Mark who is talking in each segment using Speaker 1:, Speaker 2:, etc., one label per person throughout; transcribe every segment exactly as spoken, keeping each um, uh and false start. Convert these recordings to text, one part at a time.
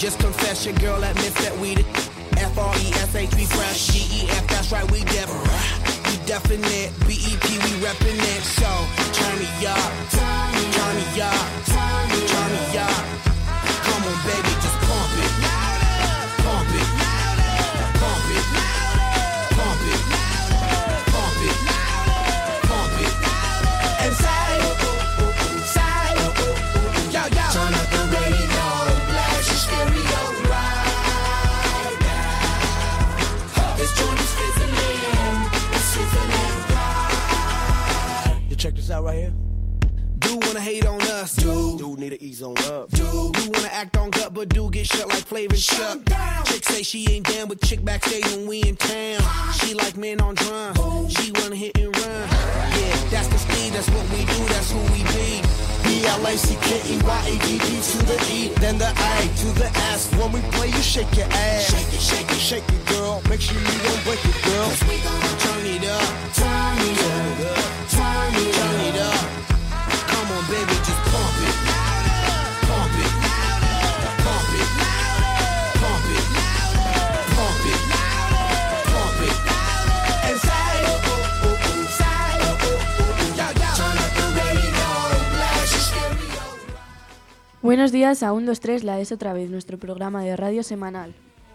Speaker 1: just confess your girl admits that we the F R E S H, we fresh. G E F, that's right, we def. We definite. B E P, we reppin' it. So, turn me up, turn me up, turn me up. Come on, baby, just pump it. Pump it. Pump it. Pump it. Pump it. Pump it. And side, side, yo, yo. Turn up the radio, blast your stereo right now. This joint is fizzling, it's sizzling right. You check this out right here. Do wanna hate on us, dude.
Speaker 2: Dude need to ease on up.
Speaker 1: Dude, you wanna act on gut, but do get shut like Flavor and Chuck. Chick say she ain't down with chick backstage when we in town. She like men on drum. She wanna hit and run. Yeah, that's the speed, that's what we do, that's who we be.
Speaker 2: B L A C K E Y A D D to the E, then the A to the S. When we play, you shake your ass.
Speaker 1: Shake it, shake it,
Speaker 2: Shake it, girl. Make sure you don't break it, girl.
Speaker 1: Cause we gon' turn it up. Turn it up. Turn it up. Turn it up. Come on, baby, just pump it. Pump it. Pump it. Pump it. Pump it. Pump it. And side, side, yo, yo. Turn up the radio, blast your stereo.
Speaker 3: Buenos días a uno, dos, tres, la es otra vez, nuestro programa de radio semanal.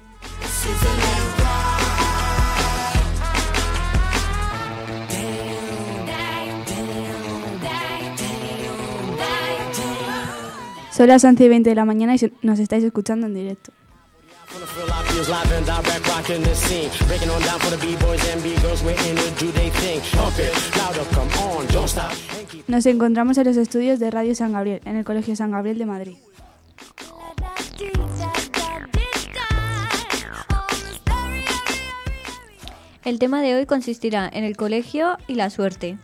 Speaker 3: Son las once y veinte de la mañana y se- nos estáis escuchando en directo. Nos encontramos en los estudios de Radio San Gabriel, en el Colegio San Gabriel de Madrid.
Speaker 4: El tema de hoy consistirá en el colegio y la suerte.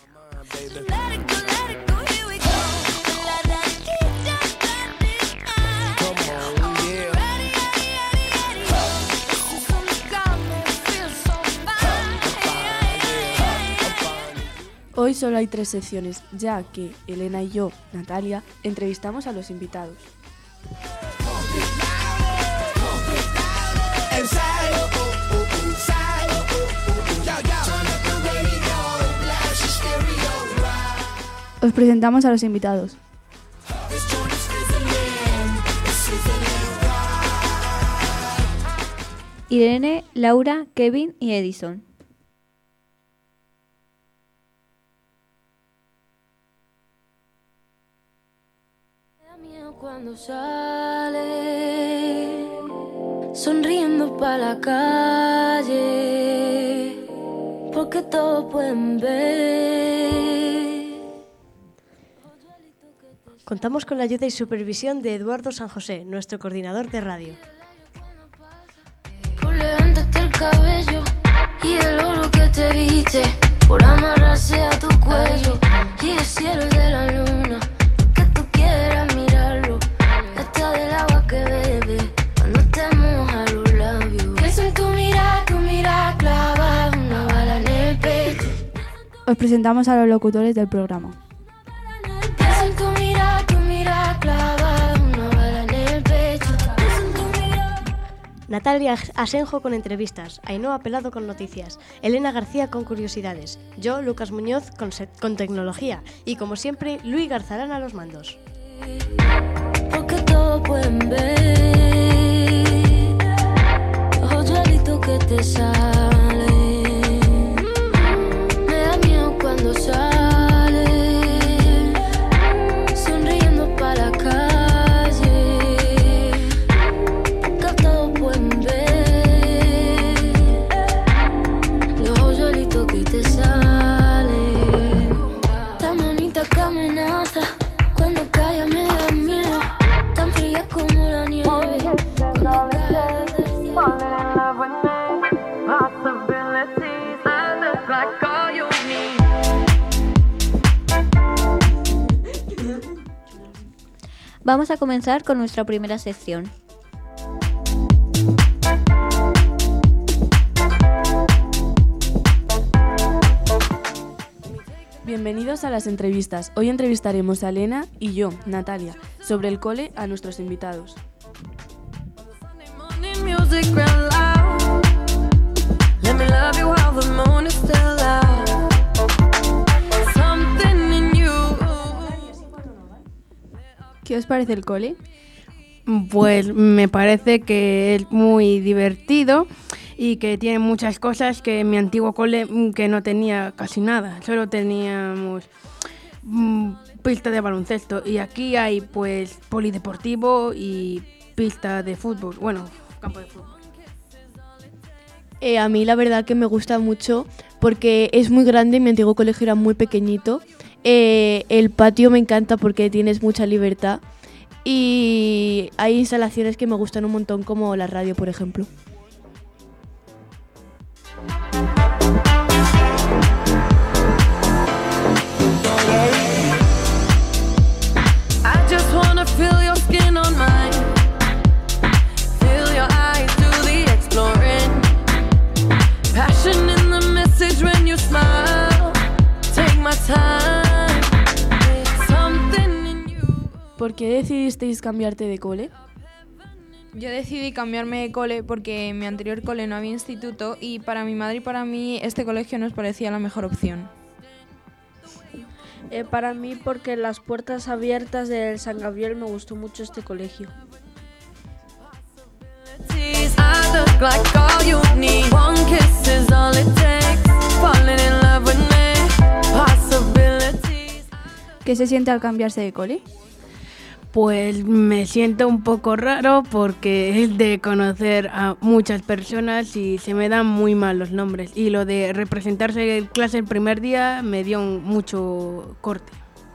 Speaker 3: Hoy solo hay tres secciones, ya que Elena y yo, Natalia, entrevistamos a los invitados.
Speaker 1: And side, side, yo, yo. Turn up the radio, blast your stereo right.
Speaker 3: Os presentamos a los invitados.
Speaker 1: This joint is fizzling, it's sizzling right.
Speaker 4: Irene, Laura, Kevin y Edison.
Speaker 5: Cuando sale sonriendo pa' la calle, porque todos pueden ver.
Speaker 6: Contamos con la ayuda y supervisión de Eduardo San José, nuestro coordinador de radio.
Speaker 5: Por levantarte el cabello y el oro que te viste, por amarrarse a tu cuello y el cielo de la luna, que tú quieras mirarlo, hasta del agua que bebe cuando te moja los labios. Pienso en tu mirada, tu mirada clavada, una bala en el pecho.
Speaker 3: Os presentamos a los locutores del programa.
Speaker 5: Pienso en tu mirada, tu mirada clavada, una bala en el pecho. Pienso en tu mirada.
Speaker 6: Natalia Asenjo con entrevistas, Ainhoa Pelado con noticias, Elena García con curiosidades, yo, Lucas Muñoz, con, se- con tecnología y, como siempre, Luis Garzarán a los mandos.
Speaker 5: Porque todos pueden ver los hoyuelitos que te salen. Me da miedo cuando sale sonriendo pa' la calle, porque todos pueden ver los hoyuelitos que te salen. Tan bonita que amenaza, cuando calla me da miedo, tan fría como la nieve. Cuando cae desde el cielo.
Speaker 4: Vamos a comenzar con nuestra primera sección.
Speaker 3: Bienvenidos a las entrevistas. Hoy entrevistaremos a Elena y yo, Natalia, sobre el cole a nuestros invitados.
Speaker 7: music real loud. Let me love you while the moon is still out. Something in you.
Speaker 3: ¿Qué os parece el cole?
Speaker 8: Pues me parece que es muy divertido y que tiene muchas cosas que en mi antiguo cole mm, que no tenía casi nada. Solo teníamos mm, pista de baloncesto y aquí hay pues polideportivo y pista de fútbol, bueno, campo de fútbol.
Speaker 9: Eh, a mí la verdad que me gusta mucho porque es muy grande, mi antiguo colegio era muy pequeñito. Eh, el patio me encanta porque tienes mucha libertad y hay instalaciones que me gustan un montón como la radio, por ejemplo.
Speaker 7: I just wanna feel your skin on mine. Feel your eyes do the exploring. Passion in the message when you smile. Take my time. Something in you.
Speaker 3: ¿Por qué decidisteis cambiarte de cole?
Speaker 10: Yo decidí cambiarme de cole porque en mi anterior cole no había instituto y para mi madre y para mí este colegio nos parecía la mejor opción.
Speaker 11: Eh, para mí porque en las puertas abiertas del San Gabriel me gustó mucho este colegio.
Speaker 7: I look like all you need. One kiss is all it takes. Falling in love with me. Possibilities.
Speaker 4: ¿Qué se siente al cambiarse de cole?
Speaker 8: Pues me siento un poco raro porque es de conocer a muchas personas y se me dan muy mal los nombres. Y lo de representarse en clase el primer día me dio un, mucho corte.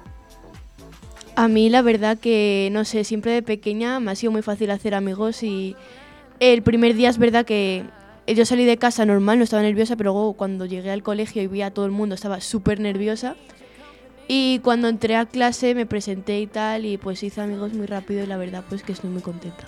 Speaker 9: A mí la verdad que, no sé, siempre de pequeña me ha sido muy fácil hacer amigos y el primer día es verdad que yo salí de casa normal, no estaba nerviosa, pero luego cuando llegué al colegio y vi a todo el mundo estaba súper nerviosa. Y cuando entré a clase me presenté y tal y pues hice amigos muy rápido y la verdad pues que estoy muy contenta.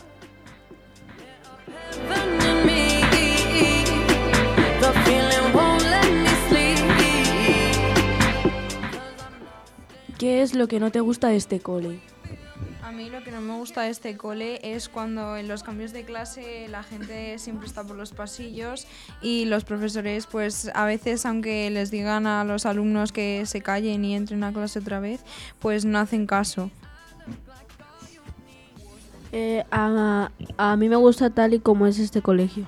Speaker 3: ¿Qué es lo que no te gusta de este cole?
Speaker 10: A mí lo que no me gusta de este cole es cuando en los cambios de clase la gente siempre está por los pasillos y los profesores pues a veces aunque les digan a los alumnos que se callen y entren a clase otra vez, pues no hacen caso.
Speaker 11: Eh, a, a mí me gusta tal y como es este colegio.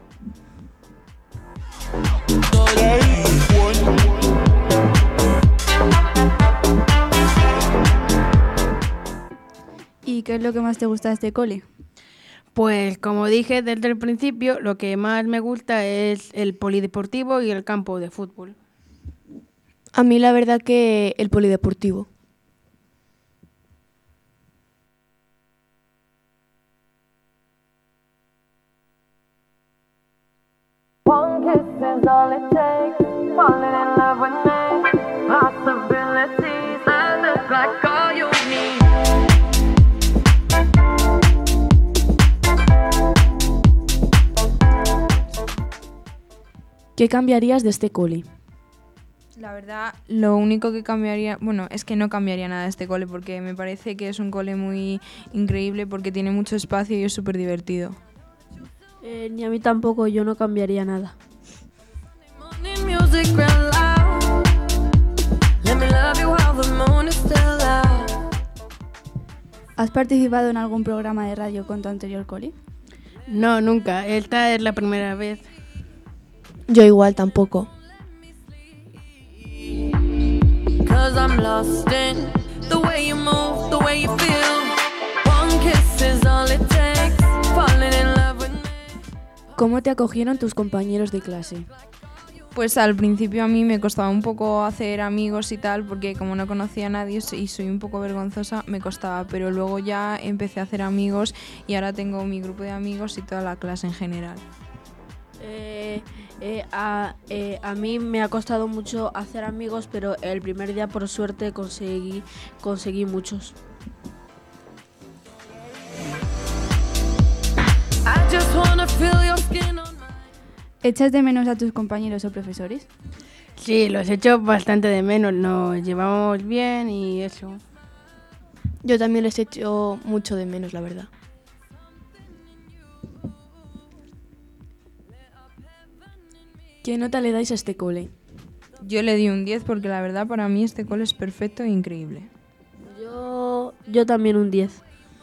Speaker 4: ¿Y qué es lo que más te gusta de este cole?
Speaker 8: Pues como dije desde el principio, lo que más me gusta es el polideportivo y el campo de fútbol.
Speaker 9: A mí la verdad que el polideportivo.
Speaker 7: One kiss is all it takes. Falling in love with me. Possibilities. I look like all you need.
Speaker 3: ¿Qué cambiarías de este cole?
Speaker 10: La verdad, lo único que cambiaría, bueno, es que no cambiaría nada de este cole porque me parece que es un cole muy increíble porque tiene mucho espacio y es súper divertido.
Speaker 11: Eh, ni a mí tampoco, yo no cambiaría nada.
Speaker 4: ¿Has participado en algún programa de radio con tu anterior cole?
Speaker 8: No, nunca. Esta es la primera vez.
Speaker 9: Yo igual tampoco.
Speaker 3: ¿Cómo te acogieron tus compañeros de clase?
Speaker 10: Pues al principio a mí me costaba un poco hacer amigos y tal, porque como no conocía a nadie y soy un poco vergonzosa, me costaba, pero luego ya empecé a hacer amigos y ahora tengo mi grupo de amigos y toda la clase en general.
Speaker 11: Eh, eh, a, eh, a mí me ha costado mucho hacer amigos, pero el primer día por suerte conseguí, conseguí muchos.
Speaker 4: ¿Echas de menos a tus compañeros o profesores?
Speaker 8: Sí, los echo bastante de menos, nos llevamos bien y eso.
Speaker 9: Yo también les echo mucho de menos, la verdad.
Speaker 3: ¿Qué nota le dais a este cole?
Speaker 10: Yo le di un diez porque la verdad para mí este cole es perfecto e increíble.
Speaker 11: Yo, yo también un diez.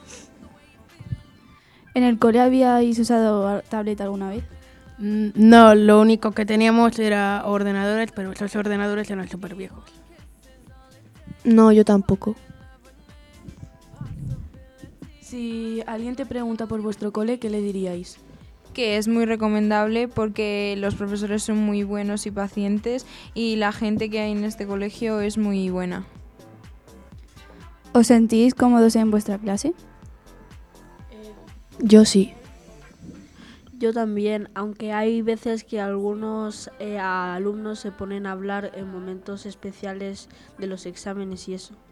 Speaker 9: ¿En el cole habíais usado tablet alguna vez?
Speaker 8: Mm, No, lo único que teníamos era ordenadores, pero esos ordenadores eran súper viejos.
Speaker 9: No, yo tampoco.
Speaker 3: Si alguien te pregunta por vuestro cole, ¿qué le diríais?
Speaker 10: Que es muy recomendable porque los profesores son muy buenos y pacientes y la gente que hay en este colegio es muy buena.
Speaker 9: ¿Os sentís cómodos en vuestra clase? Yo sí.
Speaker 11: Yo también, aunque hay veces que algunos eh, alumnos se ponen a hablar en momentos especiales de los exámenes y eso.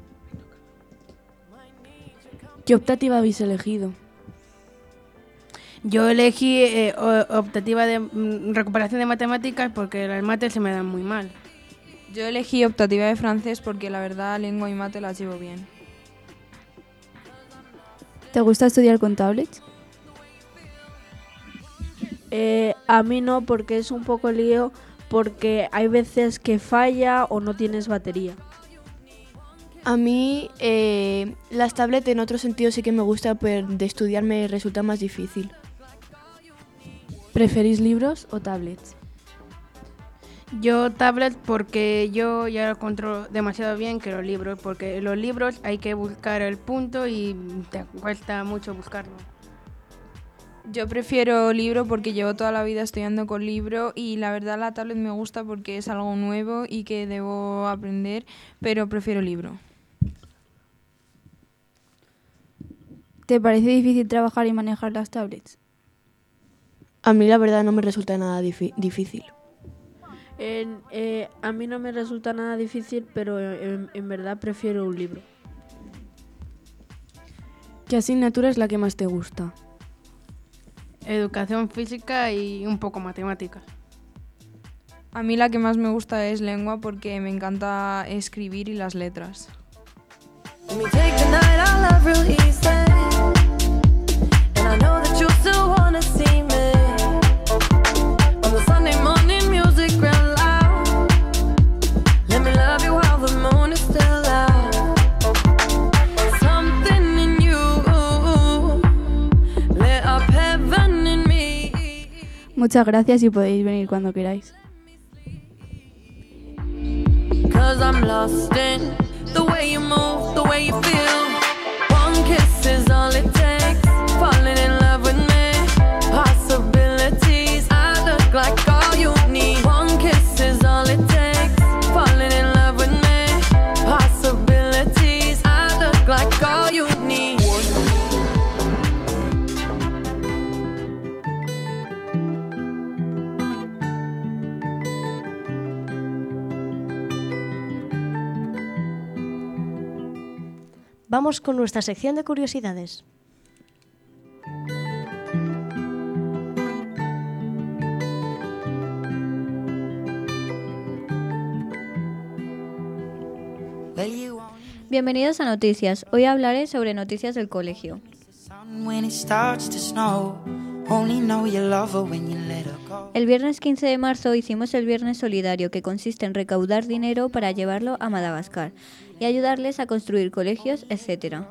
Speaker 3: ¿Qué optativa habéis elegido?
Speaker 8: Yo elegí eh, o- optativa de mm, recuperación de matemáticas porque las mates se me dan muy mal.
Speaker 10: Yo elegí optativa de francés porque la verdad lengua y mate las llevo bien.
Speaker 9: ¿Te gusta estudiar con tablets?
Speaker 11: Eh, a mí no, porque es un poco lío, porque hay veces que falla o no tienes batería.
Speaker 9: A mí eh, las tablets en otro sentido sí que me gusta, pero de estudiar me resulta más difícil.
Speaker 3: ¿Preferís libros o tablets?
Speaker 8: Yo tablet porque yo ya lo controlo demasiado bien que los libros, porque los libros hay que buscar el punto y te cuesta mucho buscarlo.
Speaker 10: Yo prefiero libro porque llevo toda la vida estudiando con libro y la verdad la tablet me gusta porque es algo nuevo y que debo aprender, pero prefiero libro.
Speaker 9: ¿Te parece difícil trabajar y manejar las tablets? A mí la verdad no me resulta nada difi- difícil.
Speaker 11: En, eh, a mí no me resulta nada difícil, pero en, en verdad prefiero un libro.
Speaker 3: ¿Qué asignatura es la que más te gusta?
Speaker 8: Educación física y un poco matemáticas.
Speaker 10: A mí la que más me gusta es lengua porque me encanta escribir y las letras.
Speaker 7: Let me take the night I love real easy. And I know that you still wanna see me. On the Sunday morning music real loud. Let me love you while the moon is still out. Something in you lit up heaven in me.
Speaker 9: Muchas gracias y podéis venir cuando queráis.
Speaker 7: Cause I'm lost in the way you move, the way you feel. One kiss is all it takes. Falling in love with me. Possibilities, I look like all you need. One kiss is all it takes. Falling in love with me. Possibilities, I look like all you need.
Speaker 6: Vamos con nuestra sección de curiosidades.
Speaker 4: Bienvenidos a Noticias. Hoy hablaré sobre noticias del colegio. El viernes quince de marzo hicimos el Viernes Solidario, que consiste en recaudar dinero para llevarlo a Madagascar y ayudarles a construir colegios, etcétera.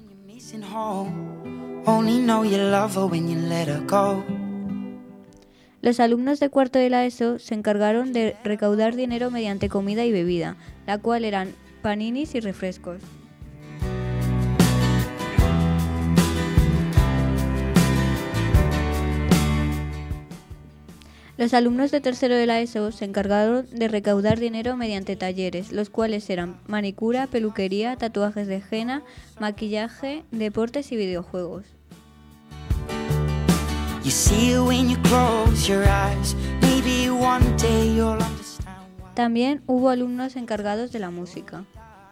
Speaker 4: Los alumnos de cuarto de la ESO se encargaron de recaudar dinero mediante comida y bebida, la cual eran paninis y refrescos. Los alumnos de tercero de la ESO se encargaron de recaudar dinero mediante talleres, los cuales eran manicura, peluquería, tatuajes de henna, maquillaje, deportes y videojuegos. También hubo alumnos encargados de la música.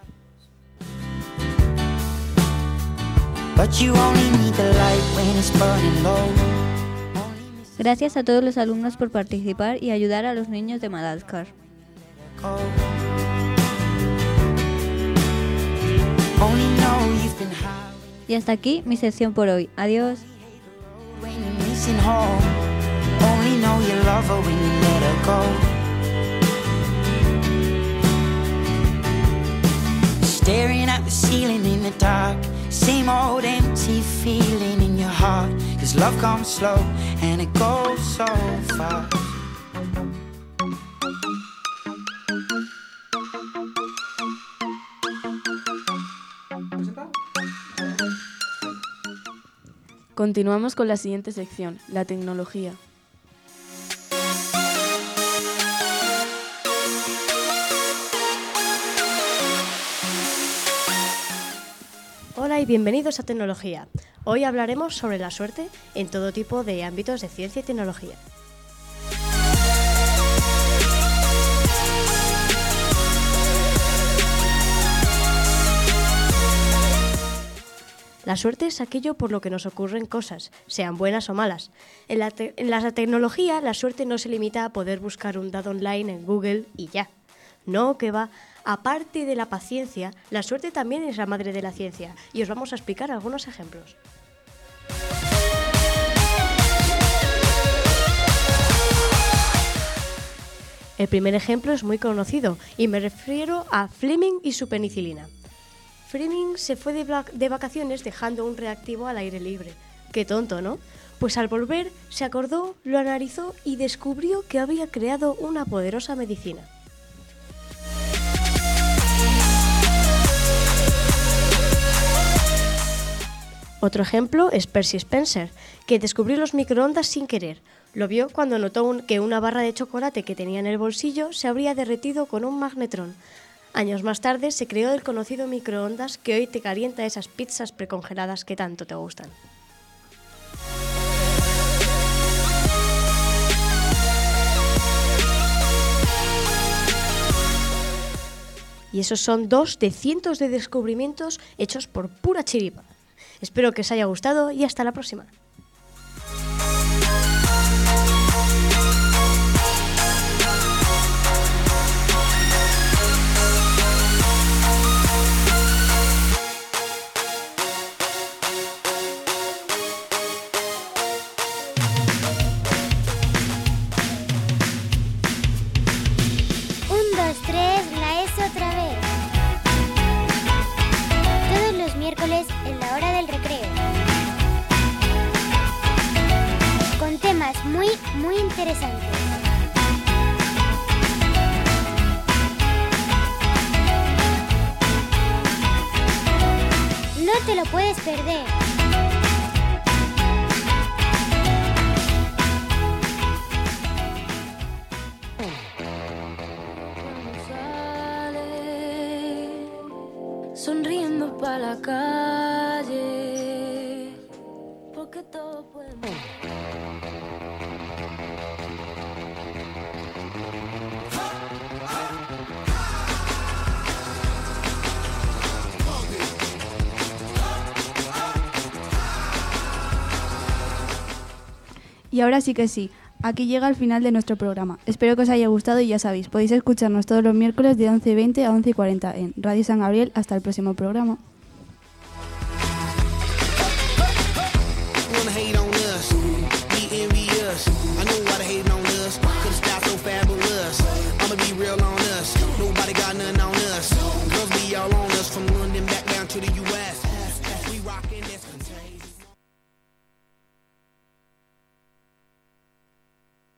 Speaker 4: Gracias a todos los alumnos por participar y ayudar a los niños de Madagascar. Y hasta aquí mi sección por hoy. Adiós.
Speaker 12: only know you love her when you let her go. Staring at the ceiling in the dark, same old empty feeling in your heart. Cause love comes slow and it goes so fast.
Speaker 3: Continuamos con la siguiente sección, la tecnología.
Speaker 6: Hola y bienvenidos a Tecnología. Hoy hablaremos sobre la suerte en todo tipo de ámbitos de ciencia y tecnología. La suerte es aquello por lo que nos ocurren cosas, sean buenas o malas. En la, te- en la tecnología, la suerte no se limita a poder buscar un dado online en Google y ya. No, que va. Aparte de la paciencia, la suerte también es la madre de la ciencia, y os vamos a explicar algunos ejemplos. El primer ejemplo es muy conocido, y me refiero a Fleming y su penicilina. Fleming se fue de, va- de vacaciones dejando un reactivo al aire libre. Qué tonto, ¿no? Pues al volver se acordó, lo analizó y descubrió que había creado una poderosa medicina. Otro ejemplo es Percy Spencer, que descubrió los microondas sin querer. Lo vio cuando notó un- que una barra de chocolate que tenía en el bolsillo se habría derretido con un magnetrón. Años más tarde se creó el conocido microondas que hoy te calienta esas pizzas precongeladas que tanto te gustan. Y esos son dos de cientos de descubrimientos hechos por pura chiripa. Espero que os haya gustado y hasta la próxima.
Speaker 13: Un, dos, tres, la ESO otra vez. Todos los miércoles en la hora del recreo. Con temas muy, muy interesantes. No te lo puedes perder.
Speaker 5: Sonriendo pa' la calle, porque todo puede.
Speaker 14: Y ahora sí que sí, aquí llega el final de nuestro programa. Espero que os haya gustado y ya sabéis, podéis escucharnos todos los miércoles de once y veinte a once y cuarenta en Radio San Gabriel. Hasta el próximo programa.